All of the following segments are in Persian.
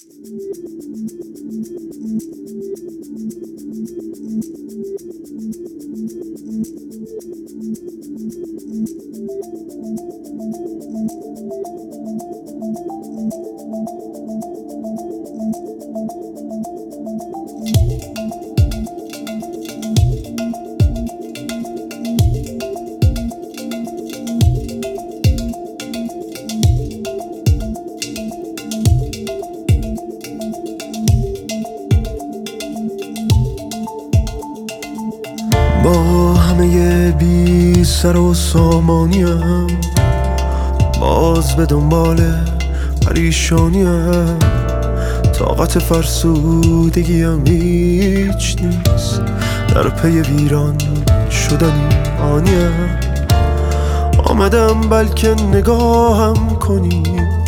با همه بی سر و سامانیم باز به دنبال پریشانیم، طاقت فرسودگیم هیچ نیست، در پی ویران شدنی آنیم. آمدم بلکه نگاهم کنی،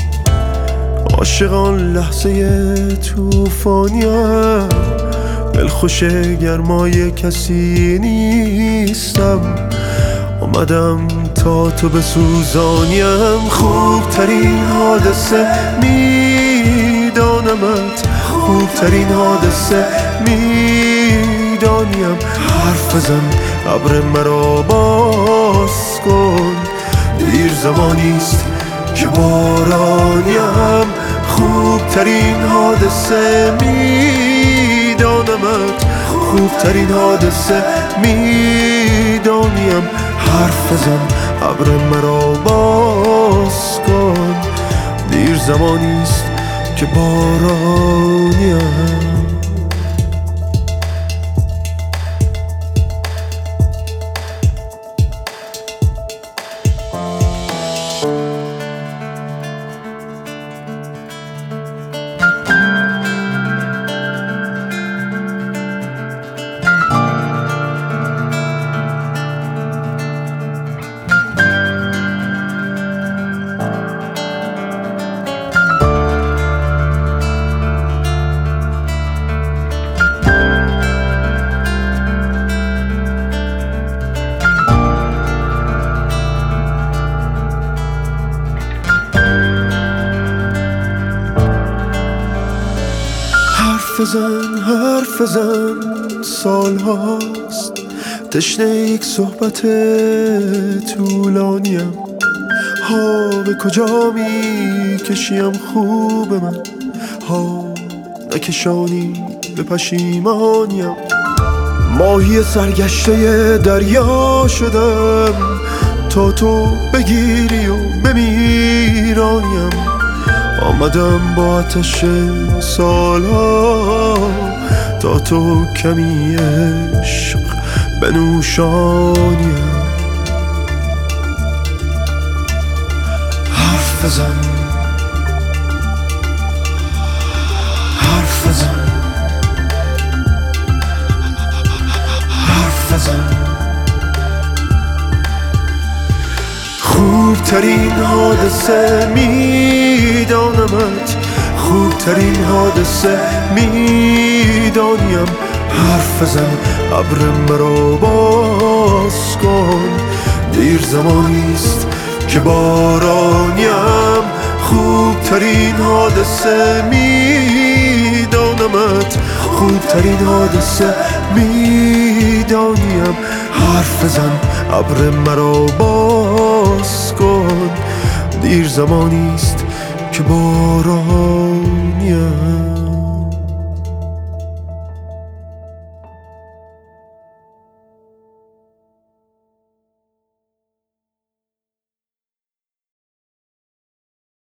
عاشقان لحظه توفانیم، دلخوش گرمای کسی نیستم، اومدم تا تو بسوزانیم. خوبترین حادثه میدانمت، خوبترین حادثه میدانیم. حرف بزن ابر مرا باز کن، دیر زمانیست که بارانیم. خوبترین حادثه میدانمت، خوبترین حادثه میدانیم. حرف بزن ابر مرا باز کن، دیر زمانیست که بارانیم. حرف بزن سال هاست تشنه یک صحبت طولانیم. ها به کجا می کشیم خوب من، ها نکشانی به پشیمانیم. ماهی سرگشته دریا شدم تا تو بگیری و بمیرانیم. آمدم با آتش سالها تا تو کمی عشق بنوشانیم. حرف بزن، حرف بزن، حرف بزن. خوبترین حادثه میدانمت، خوبترین حادثه میدانیم. حرف بزن ابر مرا باز کن، دیر زمانیست که بارانیم. خوبترین حادثه میدانمت، خوبترین حادثه میدانیم. حرف بزن ابر مرا باز کن، دیر زمانیست که باران